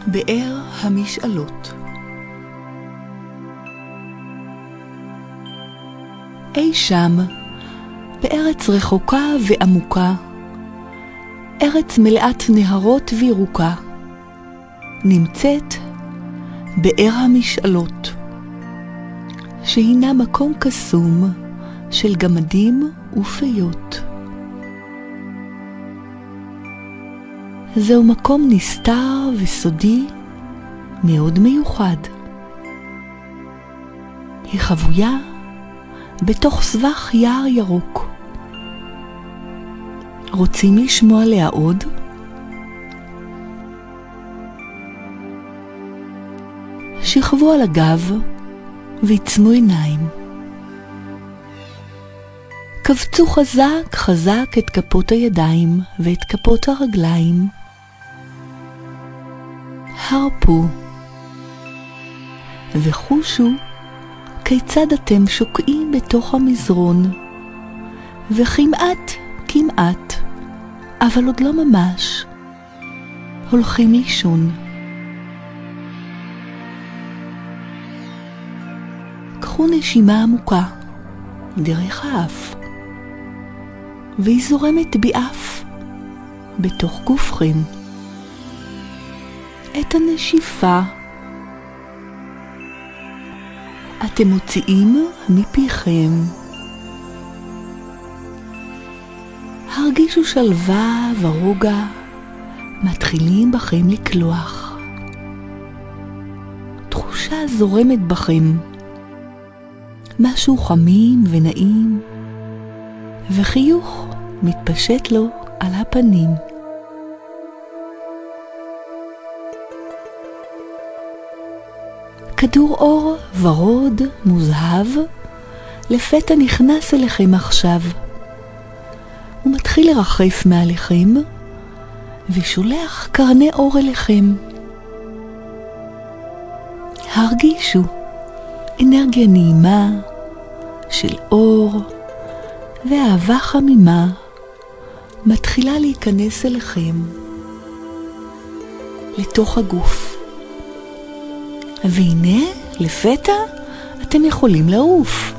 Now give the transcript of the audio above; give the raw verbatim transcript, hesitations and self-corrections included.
באר המשאלות. אי שם, בארץ רחוקה ועמוקה, ארץ מלאת נהרות וירוקה, נמצאת באר המשאלות, שהינה מקום קסום של גמדים ופיות. זהו מקום נסתר וסודי מאוד מיוחד. היא חבויה בתוך סבך יער ירוק. רוצים לשמוע עליה עוד? שכבו על הגב ועצמו עיניים. קבצו חזק חזק את כפות הידיים ואת כפות הרגליים. הרפו וחושו כיצד אתם שוקעים בתוך המזרון, וכמעט, כמעט, אבל עוד לא ממש, הולכים לישון. קחו נשימה עמוקה דרך האף, והיא זורמת באף בתוך גופכם. את הנשיפה אתם מוציאים מפיכם. הרגישו שלווה ורוגע מתחילים בכם לקלוח. תחושה זורמת בכם, משהו חמים ונעים, וחיוך מתפשט לו על הפנים. כדור אור ורוד מוזהב לפתע נכנס אליכם עכשיו. הוא מתחיל לרחף מעליכם ושולח קרני אור אליכם. הרגישו אנרגיה נעימה של אור ואהבה חמימה מתחילה להיכנס אליכם לתוך הגוף. והנה, לפתע, אתם יכולים לעוף.